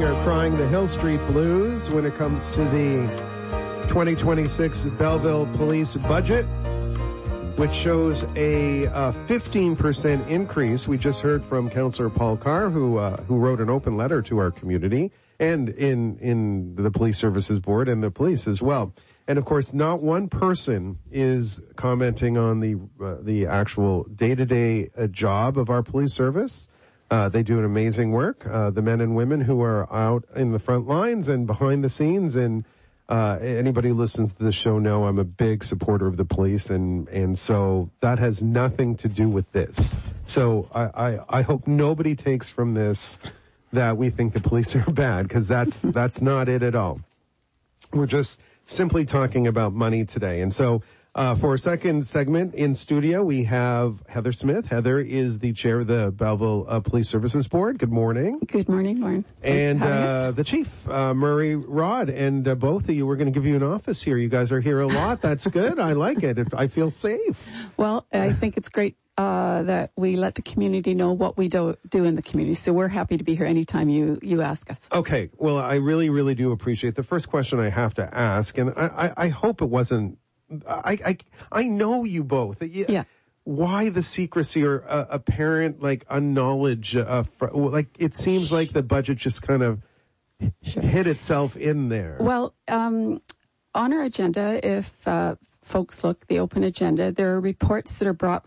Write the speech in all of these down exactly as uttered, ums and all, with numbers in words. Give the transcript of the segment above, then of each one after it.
sing or crying the Hill Street Blues when it comes to the twenty twenty-six Belleville Police budget, which shows a uh, fifteen percent increase. We just heard from Councillor Paul Carr, who uh, who wrote an open letter to our community and in in the Police Services Board and the police as well. And of course, not one person is commenting on the uh, the actual day-to-day uh, job of our police service. Uh, they do an amazing work. Uh, the men and women who are out in the front lines and behind the scenes, and uh, anybody who listens to the show know I'm a big supporter of the police, and, and so that has nothing to do with this. So I, I, I hope nobody takes from this that we think the police are bad, because that's, that's not it at all. We're just simply talking about money today. And so Uh, for our second segment in studio, we have Heather Smith. Heather is the chair of the Belleville uh, Police Services Board. Good morning. Good morning, Lauren. And uh, the chief, uh, Murray Rod, and uh, both of you, we're going to give you an office here. You guys are here a lot. That's good. I like it. I feel safe. Well, I think it's great uh, that we let the community know what we do, do in the community. So we're happy to be here anytime you, you ask us. Okay. Well, I really, really do appreciate the first question I have to ask, and I, I, I hope it wasn't I, I, I know you both. Yeah. Why the secrecy or uh, apparent, like, unknowledge? Uh, fr- like, it seems like the budget just kind of sure. hid itself in there. Well, um, on our agenda, if uh, folks look, the open agenda, there are reports that are brought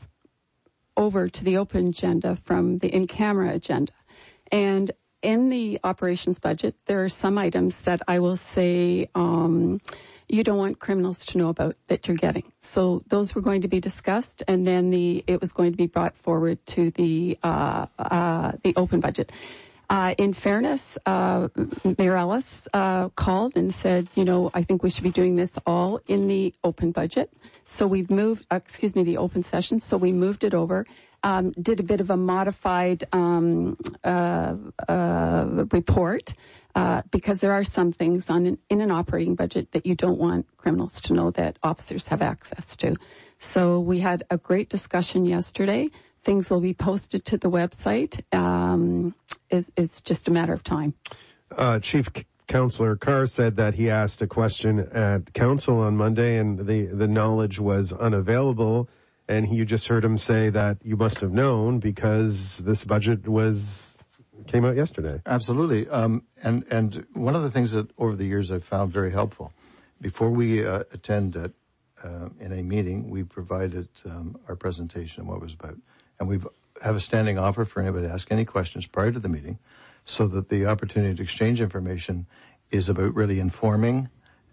over to the open agenda from the in-camera agenda. And in the operations budget, there are some items that I will say um, you don't want criminals to know about that you're getting. So those were going to be discussed, and then the it was going to be brought forward to the uh, uh, the open budget. Uh, in fairness, uh, Mayor Ellis uh, called and said, you know, I think we should be doing this all in the open budget. So we've moved, uh, excuse me, the open session. So we moved it over. Um, did a bit of a modified um, uh, uh, report. Uh, because there are some things on an, in an operating budget that you don't want criminals to know that officers have access to. So we had a great discussion yesterday. Things will be posted to the website. Um, it's, it's just a matter of time. Uh, Chief C- Councillor Carr said that he asked a question at council on Monday, and the, the knowledge was unavailable. And he, you just heard him say that you must have known because this budget was came out yesterday. Absolutely. Um, and, and one of the things that over the years I've found very helpful, before we uh, attend at, uh, in a meeting, we provided um, our presentation and what it was about. And we have a standing offer for anybody to ask any questions prior to the meeting, so that the opportunity to exchange information is about really informing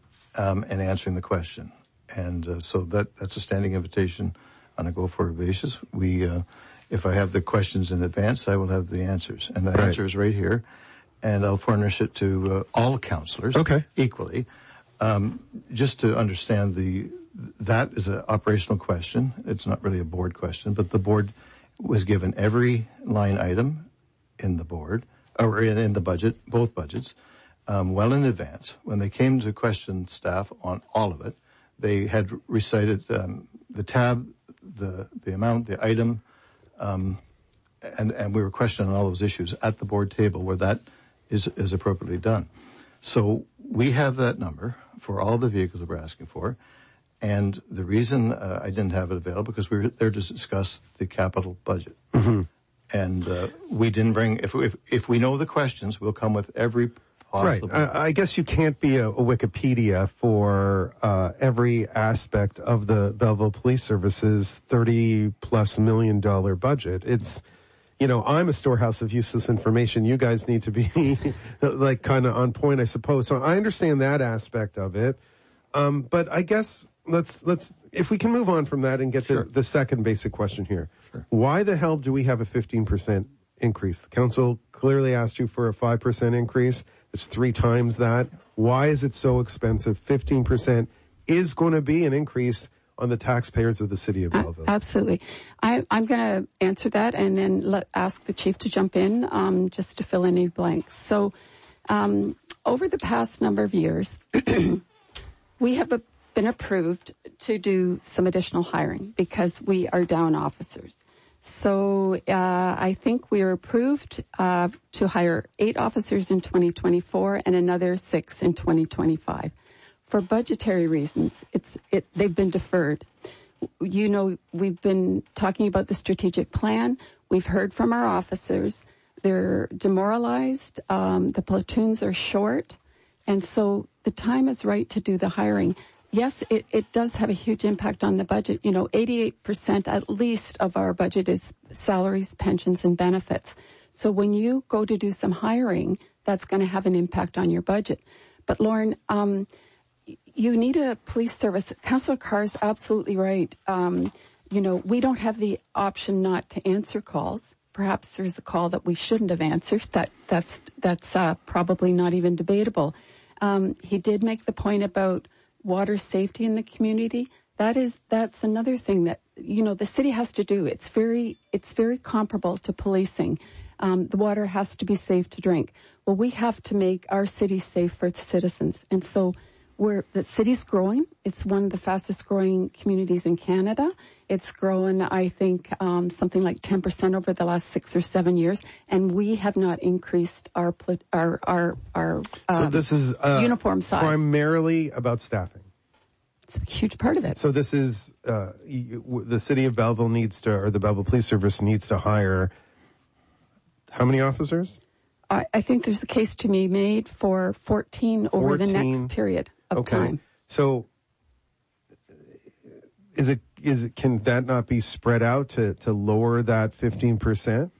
um, and answering the question. And uh, so that that's a standing invitation on a go-forward basis. We uh, If I have the questions in advance, I will have the answers. And the right. answer is right here. And I'll furnish it to uh, all councillors okay. equally. Um, just to understand the, that is an operational question. It's not really a board question, but the board was given every line item in the board, or in, in the budget, both budgets, um, well in advance. When they came to question staff on all of it, they had recited um, the tab, the, the amount, the item, Um, and, and we were questioning all those issues at the board table where that is, is appropriately done. So we have that number for all the vehicles that we're asking for. And the reason uh, I didn't have it available because we were there to discuss the capital budget. Mm-hmm. And uh, we didn't bring, if, if, if we know the questions, we'll come with every possible. Right. I, I guess you can't be a, a Wikipedia for uh, every aspect of the Belleville Police Services thirty plus million dollar budget. It's, you know, I'm a storehouse of useless information. You guys need to be like kind of on point, I suppose. So I understand that aspect of it. Um, but I guess let's, let's, if we can move on from that and get sure. to the second basic question here. Sure. Why the hell do we have a fifteen percent increase? The council clearly asked you for a five percent increase. It's three times that. Why is it so expensive? fifteen percent is going to be an increase on the taxpayers of the city of Belleville. Uh, absolutely. I, I'm going to answer that and then let, ask the chief to jump in um, just to fill any blanks. So um, over the past number of years, we have a, been approved to do some additional hiring because we are down officers. So uh, I think we are approved uh, to hire eight officers in twenty twenty-four and another six in twenty twenty-five. For budgetary reasons, it's it, they've been deferred. You know, we've been talking about the strategic plan. We've heard from our officers. They're demoralized. Um, the platoons are short. And so the time is right to do the hiring. Yes, it, it does have a huge impact on the budget. You know, eighty-eight percent at least of our budget is salaries, pensions, and benefits. So when you go to do some hiring, that's going to have an impact on your budget. But Lauren, um, you need a police service. Councillor Carr is absolutely right. Um, you know, we don't have the option not to answer calls. Perhaps there's a call that we shouldn't have answered. That that's that's uh, probably not even debatable. Um, he did make the point about water safety in the community. That is, that's another thing that, you know, the city has to do. It's very, it's very comparable to policing. Um, the water has to be safe to drink. Well, we have to make our city safe for its citizens. And so we're, the city's growing. It's one of the fastest growing communities in Canada. It's grown, I think, um, something like ten percent over the last six or seven years. And we have not increased our, our, our, our, um, so this is, uh, uniform size. Primarily about staffing. It's a huge part of it. So this is, uh, you, the city of Belleville needs to, or the Belleville Police Service needs to hire how many officers? I, I think there's a case to be made for fourteen, fourteen over the next period of okay. time. So is it, is it, can that not be spread out to, to lower that fifteen percent?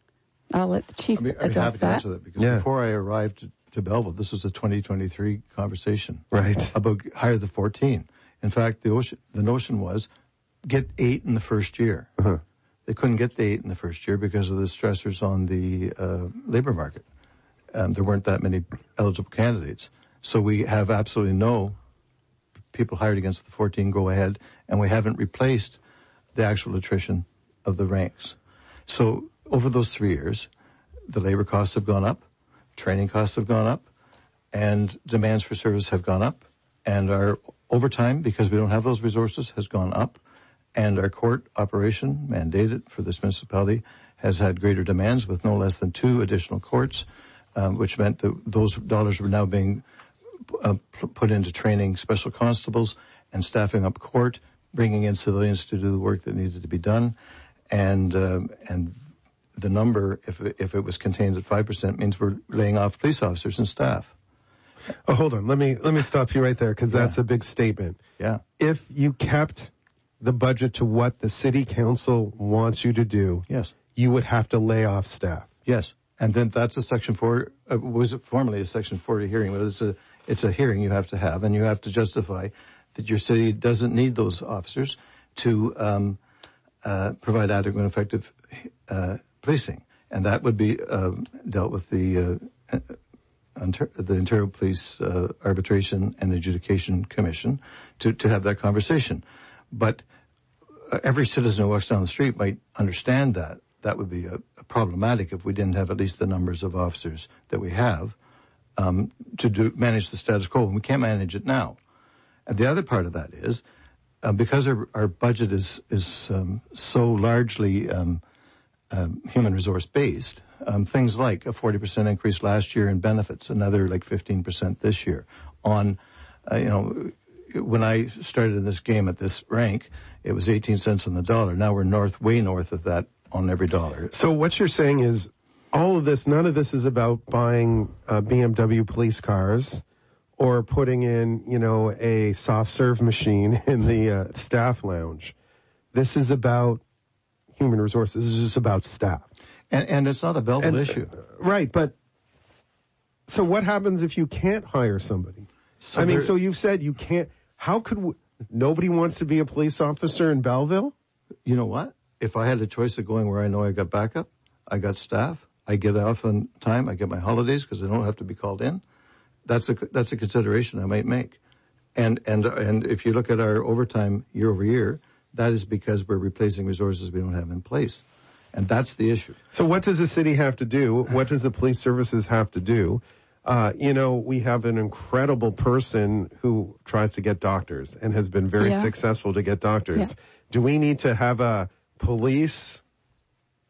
I'll let the chief I'd be, I'd be address happy that. to answer that because yeah. before I arrived to, to Belleville, this was a twenty twenty-three conversation. Right. About hire the fourteen. In fact, the, ocean, the notion was get eight in the first year. Uh-huh. They couldn't get the eight in the first year because of the stressors on the uh, labor market. Um, there weren't that many eligible candidates. So we have absolutely no people hired against the fourteen go ahead, and we haven't replaced the actual attrition of the ranks. So over those three years, the labor costs have gone up, training costs have gone up, and demands for service have gone up, and our overtime, because we don't have those resources, has gone up, and our court operation mandated for this municipality has had greater demands with no less than two additional courts, um, which meant that those dollars were now being uh, put into training special constables and staffing up court, bringing in civilians to do the work that needed to be done, and uh, and the number, if it, if it was contained at five percent, means we're laying off police officers and staff. Oh, hold on. Let me let me stop you right there because Yeah. that's a big statement. Yeah. If you kept the budget to what the city council wants you to do, Yes. you would have to lay off staff. Yes. And then that's a section four, uh, was it formerly a section forty hearing, but it's a, it's a hearing you have to have, and you have to justify that your city doesn't need those officers to, um, uh, provide adequate and effective, uh, policing. And that would be, um, dealt with the, uh, Ontario, the Ontario Police uh, Arbitration and Adjudication Commission to, to have that conversation. But uh, every citizen who walks down the street might understand that. That would be a, a problematic if we didn't have at least the numbers of officers that we have um, to do manage the status quo. And we can't manage it now. And the other part of that is uh, because our, our budget is is um, so largely um, um, human resource based. Um, things like a forty percent increase last year in benefits, another like fifteen percent this year. On, uh, you know, when I started in this game at this rank, it was eighteen cents on the dollar. Now we're north, way north of that on every dollar. So what you're saying is all of this, none of this is about buying uh, B M W police cars or putting in, you know, a soft serve machine in the uh, staff lounge. This is about human resources. This is just about staff. And, and it's not a Belleville And, issue. uh, right, but so what happens if you can't hire somebody? So I mean, there- so you've said you can't, how could, we, nobody wants to be a police officer in Belleville? You know what? If I had a choice of going where I know I got backup, I got staff, I get off on time, I get my holidays because I don't have to be called in. That's a, that's a consideration I might make. And, and, and if you look at our overtime year over year, that is because we're replacing resources we don't have in place. And that's the issue. So what does the city have to do? What does the police services have to do? Uh, you know, we have an incredible person who tries to get doctors and has been very Yeah. successful to get doctors. Yeah. Do we need to have a police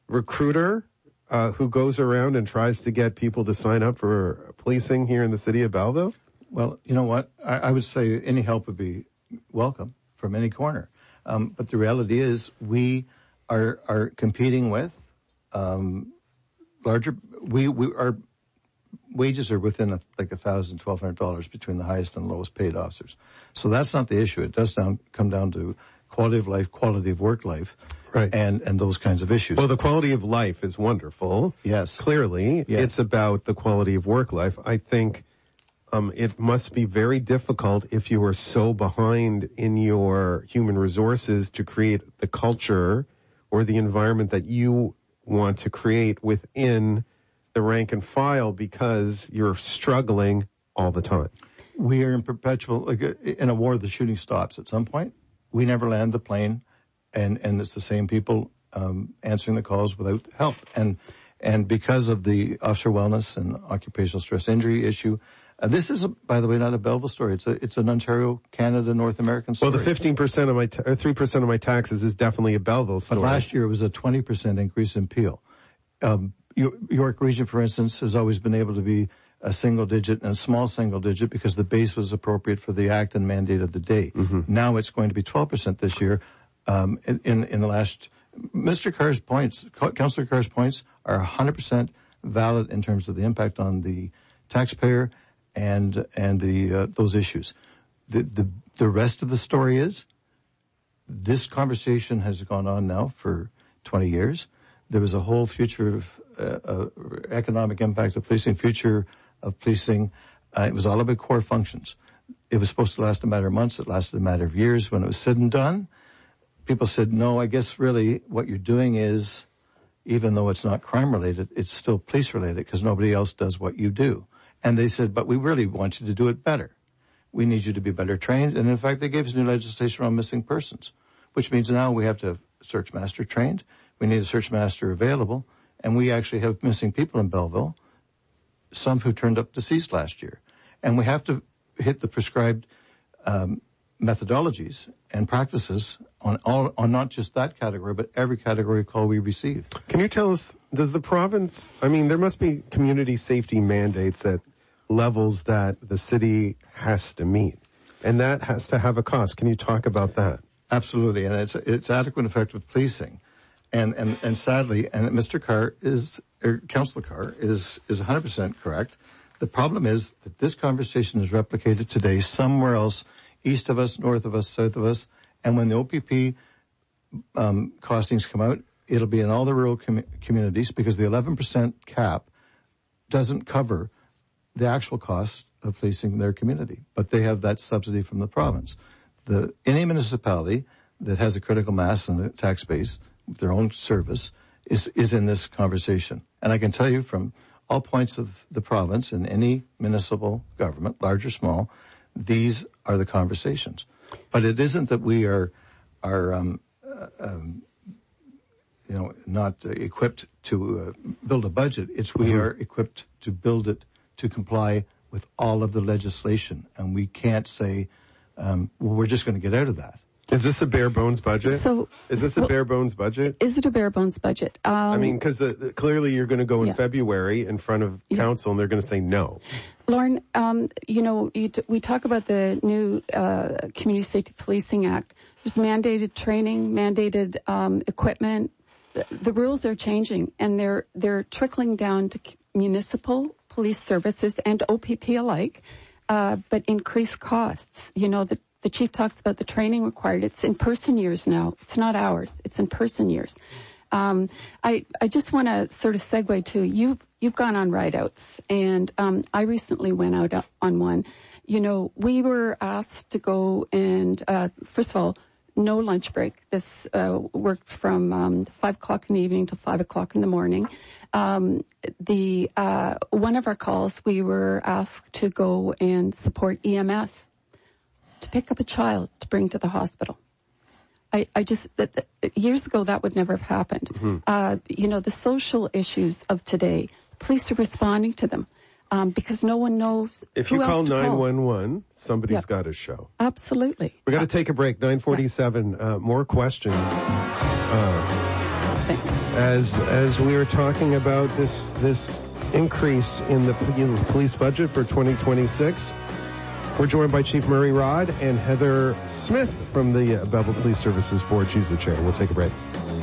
recruiter uh, who goes around and tries to get people to sign up for policing here in the city of Belleville? Well, you know what? I, I would say any help would be welcome from any corner. Um, but the reality is we are are competing with um, larger. We we our wages are within a, like a thousand, twelve hundred dollars between the highest and lowest paid officers. So that's not the issue. It does down, come down to quality of life, quality of work life, right, and and those kinds of issues. Well, the quality of life is wonderful. Yes, clearly, yes. It's about the quality of work life. I think. Um, it must be very difficult if you are so behind in your human resources to create the culture or the environment that you want to create within the rank and file because you're struggling all the time. We are in perpetual, like in a war, the shooting stops at some point. We never land the plane, and, and it's the same people um, answering the calls without help. And and because of the officer wellness and occupational stress injury issue, Uh, this is, a, by the way, not a Belleville story. It's a, it's an Ontario, Canada, North American story. Well, the fifteen percent of my, ta- or three percent of my taxes is definitely a Belleville story. But last year it was a twenty percent increase in Peel. Um, York Region, for instance, has always been able to be a single digit and a small single digit because the base was appropriate for the act and mandate of the day. Mm-hmm. Now it's going to be twelve percent this year. Um, in, in, in the last, Mister Carr's points, Councillor Carr's points are one hundred percent valid in terms of the impact on the taxpayer and and the uh, those issues. The, the the rest of the story is this conversation has gone on now for twenty years. There was a whole future of uh, uh, economic impact of policing, future of policing. Uh, it was all about core functions. It was supposed to last a matter of months. It lasted a matter of years. When it was said and done, people said, no, I guess really what you're doing is, even though it's not crime related, it's still police related because nobody else does what you do. And they said, but we really want you to do it better. We need you to be better trained. And in fact, they gave us new legislation on missing persons, which means now we have to have search master trained. We need a search master available. And we actually have missing people in Belleville, some who turned up deceased last year. And we have to hit the prescribed um, methodologies and practices on all, on not just that category, but every category call we receive. Can you tell us, does the province, I mean, there must be community safety mandates at levels that the city has to meet, and that has to have a cost. Can you talk about that? Absolutely, and it's it's adequate and effective policing. And, and, and sadly, and Mister Carr is, or Councillor Carr is, is one hundred percent correct. The problem is that this conversation is replicated today somewhere else, east of us, north of us, south of us, and when the O P P um, costings come out, it'll be in all the rural com- communities because the eleven percent cap doesn't cover the actual cost of policing their community, but they have that subsidy from the province. The, any municipality that has a critical mass and a tax base, their own service, is, is in this conversation. And I can tell you from all points of the province and any municipal government, large or small, these are the conversations. But it isn't that we are, are, um, uh, um, you know, not uh, equipped to uh, build a budget. It's we are equipped to build it to comply with all of the legislation. And we can't say, um, well, we're just going to get out of that. Is this a bare bones budget? So, is this a well, bare bones budget? Is it a bare bones budget? Um, I mean, because clearly you're going to go in yeah. February in front of yeah. council and they're going to say no. Lauren, um, you know, you t- we talk about the new uh, Community Safety Policing Act. There's mandated training, mandated um, equipment. The, the rules are changing, and they're they're trickling down to municipal police services and O P P alike, uh, but increased costs. You know, the, the chief talks about the training required. It's in-person years now. It's not hours. It's in-person years. Um, I, I just want to sort of segue to, you've, you've gone on ride-outs, and um, I recently went out on one. You know, we were asked to go and, uh, first of all, no lunch break. This uh, worked from um, five o'clock in the evening to five o'clock in the morning. Um, the uh, one of our calls, we were asked to go and support E M S to pick up a child to bring to the hospital. I, I just, that, that, years ago, that would never have happened. Mm-hmm. Uh, you know, the social issues of today, police are responding to them um, because no one knows If who you else call to nine one one, call. somebody's Yep. got a show. Absolutely. We're going to take a break. nine forty-seven. Uh, more questions. Uh, things. As as we were talking about this this increase in the, in the police budget for twenty twenty-six, we're joined by Chief Murray Rod and Heather Smith from the uh, Belleville Police Services Board. She's the chair. We'll take a break.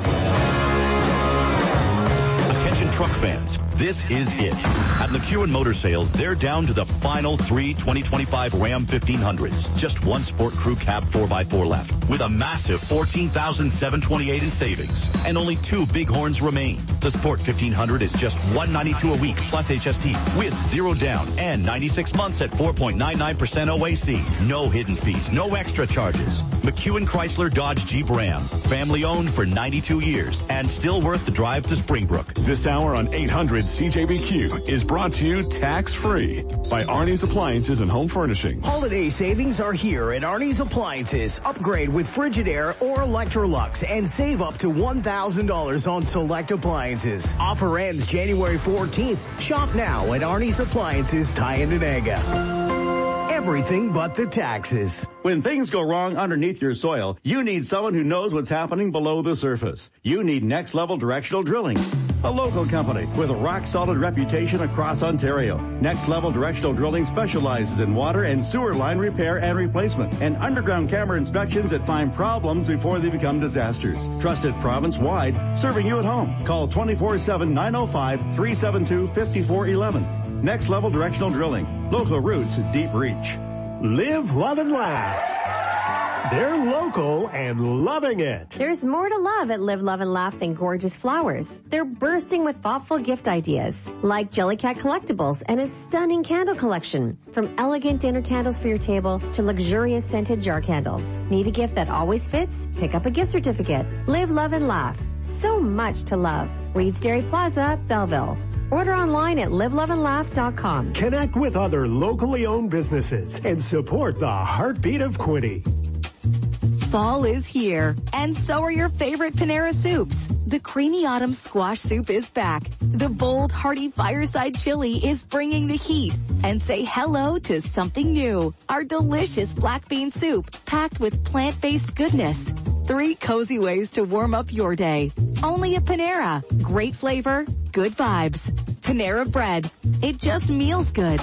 Attention truck fans, this is it. At McEwen Motor Sales, they're down to the final three twenty twenty-five Ram fifteen hundreds. Just one Sport Crew Cab four by four left, with a massive fourteen thousand seven hundred twenty-eight dollars in savings. And only two Bighorns remain. The Sport fifteen hundred is just one hundred ninety-two dollars a week plus H S T, with zero down and ninety-six months at four point nine nine percent O A C. No hidden fees, no extra charges. McEwen Chrysler Dodge Jeep Ram. Family owned for ninety-two years and still worth the drive to Springbrook. This hour on eight hundred C J B Q is brought to you tax-free by Arnie's Appliances and Home Furnishings. Holiday savings are here at Arnie's Appliances. Upgrade with Frigidaire or Electrolux and save up to one thousand dollars on select appliances. Offer ends January fourteenth. Shop now at Arnie's Appliances, Tynedinga. Everything but the taxes. When things go wrong underneath your soil, you need someone who knows what's happening below the surface. You need Next Level Directional Drilling, a local company with a rock-solid reputation across Ontario. Next Level Directional Drilling specializes in water and sewer line repair and replacement and underground camera inspections that find problems before they become disasters. Trusted province-wide, serving you at home. Call two four seven, nine oh five, three seven two, five four one one. Next Level Directional Drilling. Local roots, deep reach. Live, love, and laugh. They're local and loving it. There's more to love at Live, Love, and Laugh than gorgeous flowers. They're bursting with thoughtful gift ideas, like Jellycat Collectibles and a stunning candle collection. From elegant dinner candles for your table to luxurious scented jar candles. Need a gift that always fits? Pick up a gift certificate. Live, Love, and Laugh. So much to love. Reed's Dairy Plaza, Belleville. Order online at live love and laugh dot com. Connect with other locally owned businesses and support the heartbeat of Quinte. Fall is here, and so are your favorite Panera soups. The creamy autumn squash soup is back. The bold, hearty fireside chili is bringing the heat. And say hello to something new. Our delicious black bean soup, packed with plant-based goodness. Three cozy ways to warm up your day. Only at Panera. Great flavor, good vibes. Panera Bread. It just meals good.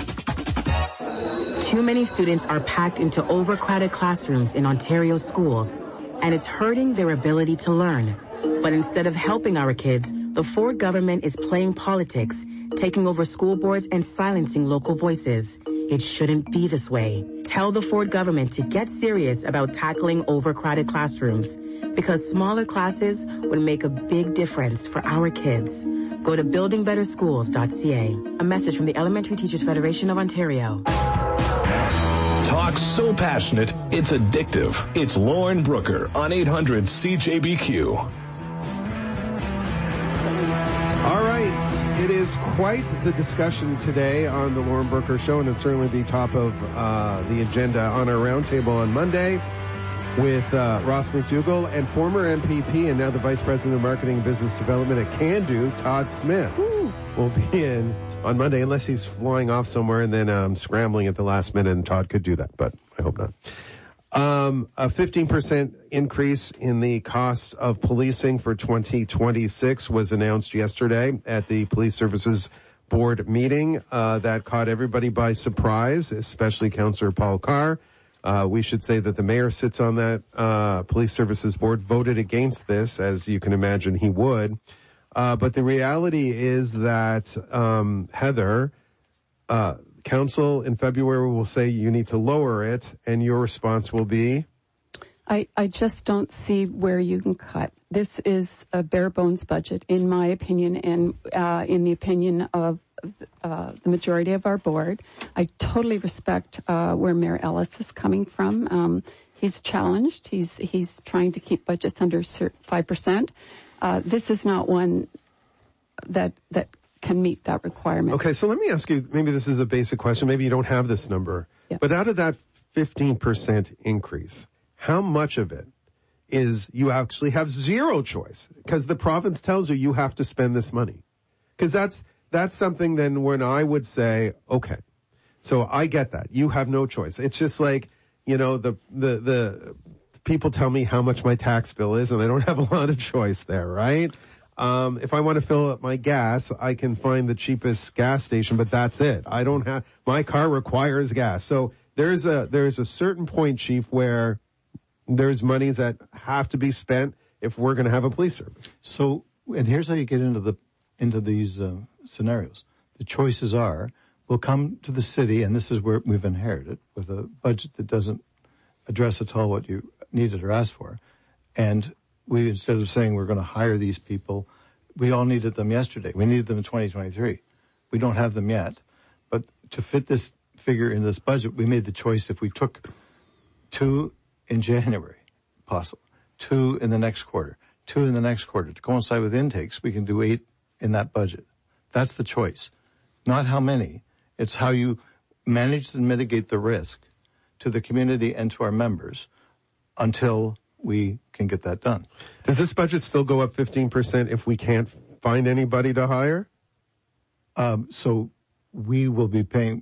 Too many students are packed into overcrowded classrooms in Ontario schools, and it's hurting their ability to learn. But instead of helping our kids, the Ford government is playing politics, taking over school boards and silencing local voices. It shouldn't be this way. Tell the Ford government to get serious about tackling overcrowded classrooms, because smaller classes would make a big difference for our kids. Go to building better schools dot c a. A message from the Elementary Teachers Federation of Ontario. Talk so passionate, it's addictive. It's Lauren Brooker on eight hundred C J B Q. All right, it is quite the discussion today on the Lauren Brooker Show, and it'll certainly be top of uh, the agenda on our roundtable on Monday with uh, Ross McDougall and former M P P and now the Vice President of Marketing and Business Development at CanDo, Todd Smith, Ooh. will be in on Monday, unless he's flying off somewhere and then um, scrambling at the last minute, and Todd could do that, but I hope not. Um, a fifteen percent increase in the cost of policing for twenty twenty-six was announced yesterday at the Police Services Board meeting. Uh, that caught everybody by surprise, especially Councillor Paul Carr. Uh, we should say that the mayor sits on that uh, Police Services Board, voted against this, as you can imagine he would. Uh, but the reality is that, um, Heather, uh, Council in February will say you need to lower it, and your response will be? I, I just don't see where you can cut. This is a bare bones budget, in my opinion, and uh, in the opinion of uh, the majority of our board. I totally respect uh, where Mayor Ellis is coming from. Um, he's challenged. He's he's trying to keep budgets under five percent. Uh, this is not one that that can meet that requirement. Okay, so let me ask you, maybe this is a basic question. Maybe you don't have this number. Yeah. But out of that fifteen percent increase, how much of it is you actually have zero choice? Because the province tells you you have to spend this money. Because that's, that's something then when I would say, okay, so I get that. You have no choice. It's just like, you know, the, the, the people tell me how much my tax bill is, and I don't have a lot of choice there, right? Um, if I want to fill up my gas, I can find the cheapest gas station, but that's it. I don't have, my car requires gas. So there's a, there's a certain point, Chief, where there's monies that have to be spent if we're going to have a police service. So, and here's how you get into the, into these uh, scenarios. The choices are, we'll come to the city, and this is where we've inherited, with a budget that doesn't address at all what you needed or asked for. And we, instead of saying we're going to hire these people, we all needed them yesterday. We needed them in twenty twenty-three. We don't have them yet. But to fit this figure in this budget, we made the choice if we took two in January, possible, two in the next quarter, two in the next quarter, to coincide with intakes, we can do eight in that budget. That's the choice. Not how many. It's how you manage and mitigate the risk to the community and to our members until we can get that done. Does this budget still go up fifteen percent if we can't find anybody to hire? Um, so we will be paying,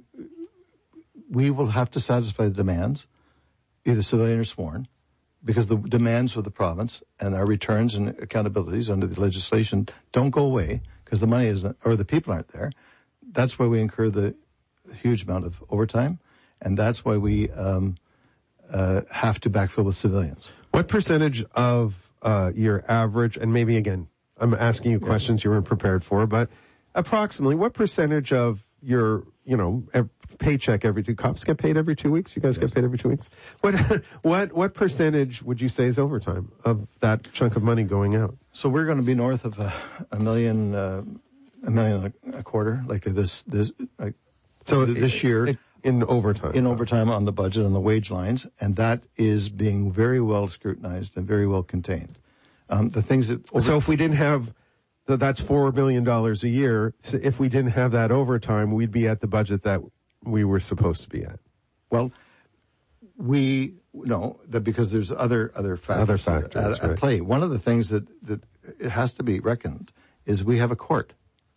we will have to satisfy the demands, either civilian or sworn, because the demands of the province and our returns and accountabilities under the legislation don't go away because the money isn't, or the people aren't there. That's why we incur the huge amount of overtime, and that's why we um, uh, have to backfill with civilians. What percentage of uh, your average, and maybe again, I'm asking you questions you weren't prepared for, but approximately what percentage of your, you know, ev- paycheck every two, cops get paid every two weeks? You guys yes. get paid every two weeks? What, what, what percentage would you say is overtime of that chunk of money going out? So we're going to be north of a, a million, uh, a million a, a quarter, like this, this, like, so this it, year. It, in overtime. In overtime on the budget, on the wage lines, and that is being very well scrutinized and very well contained. Um, the things that... Over- so if we didn't have, that's four million dollars a year, so if we didn't have that overtime, we'd be at the budget that we were supposed to be at. Well, we know that because there's other, other factors, other factors at, at right. play. One of the things that, that it has to be reckoned is we have a court.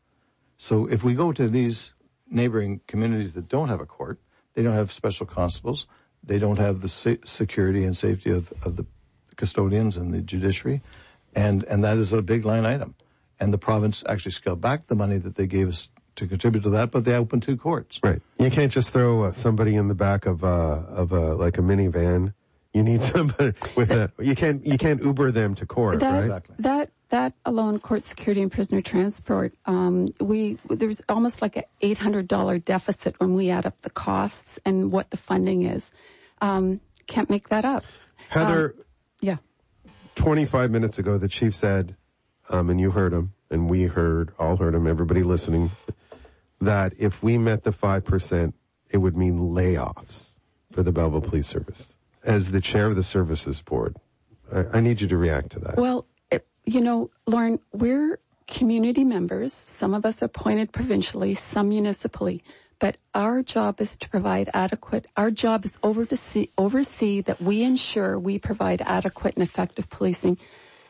So if we go to these neighboring communities that don't have a court, they don't have special constables, they don't have the sa- security and safety of, of the custodians and the judiciary, and, and that is a big line item. And the province actually scaled back the money that they gave us to contribute to that, but they opened two courts. Right. You can't just throw uh, somebody in the back of, uh, of, uh, like a minivan. You need somebody with a, you can't, you can't Uber them to court, that, right? Exactly. That, that alone, court security and prisoner transport, um, we, there's almost like an eight hundred dollars deficit when we add up the costs and what the funding is. Um, can't make that up. Heather. Um, yeah. twenty-five minutes ago, the chief said, um, and you heard him, and we heard, all heard him, everybody listening, that if we met the five percent, it would mean layoffs for the Belleville Police Service. As the chair of the services board, I, I need you to react to that. Well, it, you know, Lauren, we're community members. Some of us are appointed provincially, some municipally. But our job is to provide adequate, our job is over to see, oversee that we ensure we provide adequate and effective policing.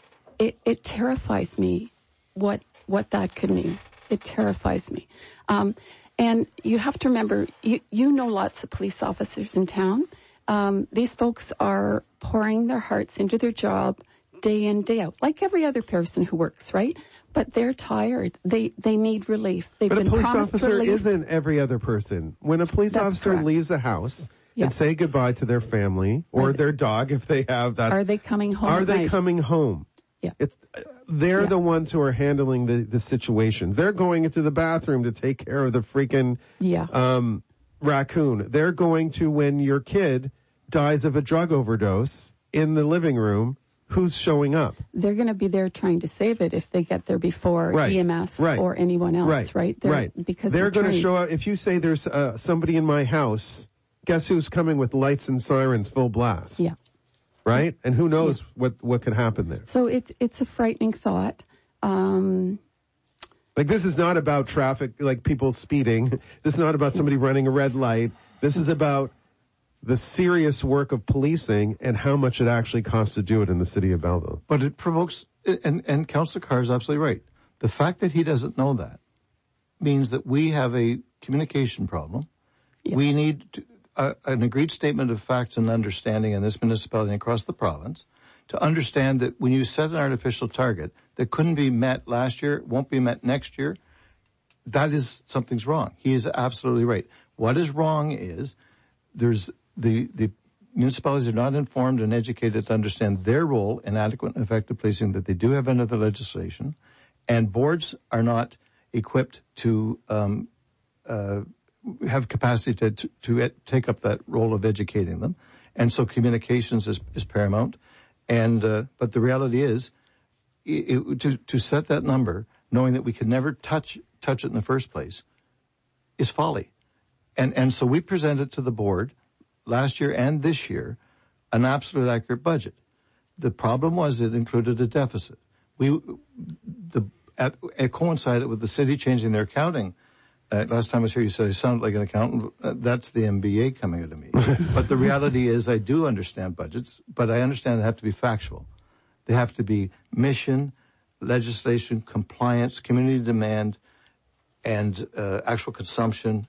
It, it terrifies me what, what that could mean. It terrifies me. Um, and you have to remember, you, you know lots of police officers in town. Um, these folks are pouring their hearts into their job day in, day out, like every other person who works, right? But they're tired. They they need relief. They've but been a police promised officer relief. isn't every other person. When a police That's officer correct. leaves a house yeah. and say goodbye to their family or are their dog, if they have that, are they coming home? Are at they night? coming home? Yeah. It's they're yeah. the ones who are handling the the situation. They're going into the bathroom to take care of the freaking yeah. um, raccoon. They're going to when your kid dies of a drug overdose in the living room. Who's showing up? They're going to be there trying to save it if they get there before right. E M S right. or anyone else, right? Right. They're, right. Because they're, they're going to trained. show up. If you say there's uh, somebody in my house, guess who's coming with lights and sirens full blast? Yeah. Right? And who knows yeah. what, what could happen there? So it's, it's a frightening thought. Um, like this is not about traffic, like people speeding. This is not about somebody running a red light. This is about the serious work of policing and how much it actually costs to do it in the city of Belleville. But it provokes, and, and Councillor Carr is absolutely right. The fact that he doesn't know that means that we have a communication problem. Yeah. We need to a, an agreed statement of facts and understanding in this municipality and across the province to understand that when you set an artificial target that couldn't be met last year, won't be met next year, that is, something's wrong. He is absolutely right. What is wrong is there's the, the municipalities are not informed and educated to understand their role in adequate and effective policing that they do have under the legislation, and boards are not equipped to um, uh, have capacity to, to, to take up that role of educating them. And so communications is, is paramount. And, uh, but the reality is, it, it, to, to set that number, knowing that we could never touch, touch it in the first place, is folly. And, and so we presented to the board last year and this year an absolute accurate budget. The problem was it included a deficit. We, the, at, it coincided with the city changing their accounting. Uh, last time I was here, you said I sounded like an accountant. Uh, that's the M B A coming out of me. But the reality is I do understand budgets, but I understand they have to be factual. They have to be mission, legislation, compliance, community demand, and uh, actual consumption,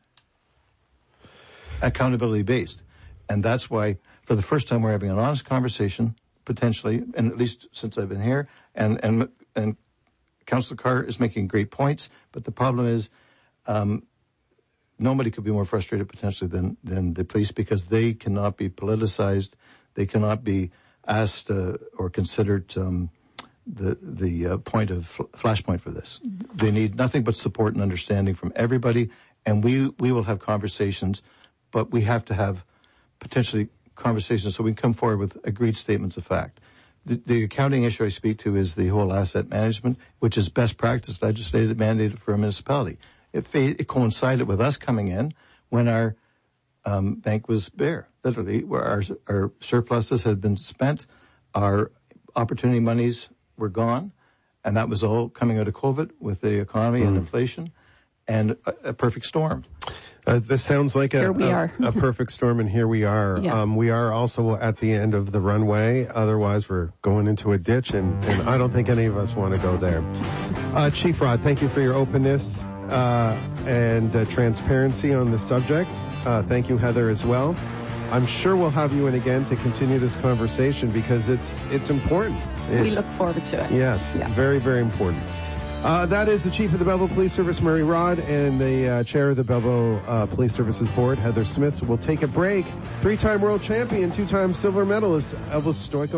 accountability based. And that's why, for the first time, we're having an honest conversation, potentially, and at least since I've been here, and, and, and Councillor Carr is making great points, but the problem is, Um, nobody could be more frustrated potentially than, than the police, because they cannot be politicized. They cannot be asked uh, or considered um, the the uh, point of fl- flashpoint for this. They need nothing but support and understanding from everybody, and we, we will have conversations, but we have to have potentially conversations so we can come forward with agreed statements of fact. The, the accounting issue I speak to is the whole asset management, which is best practice legislated mandated for a municipality. It, it coincided with us coming in when our um, bank was bare, literally, where our, our surpluses had been spent, our opportunity monies were gone, and that was all coming out of COVID with the economy mm. and inflation, and a, a perfect storm. Uh, this sounds like a, a, a perfect storm, and here we are. Yeah. Um, we are also at the end of the runway. Otherwise, we're going into a ditch, and, and I don't think any of us want to go there. Uh, Chief Rod, thank you for your openness uh, and uh, transparency on the subject. Uh, thank you, Heather, as well. I'm sure we'll have you in again to continue this conversation because it's it's important. It, we look forward to it. Yes, yeah. very, very important. Uh, that is the Chief of the Belleville Police Service, Murray Rod, and the uh, Chair of the Belleville uh, Police Services Board, Heather Smith. We'll take a break. Three-time world champion, two-time silver medalist, Elvis Stojko.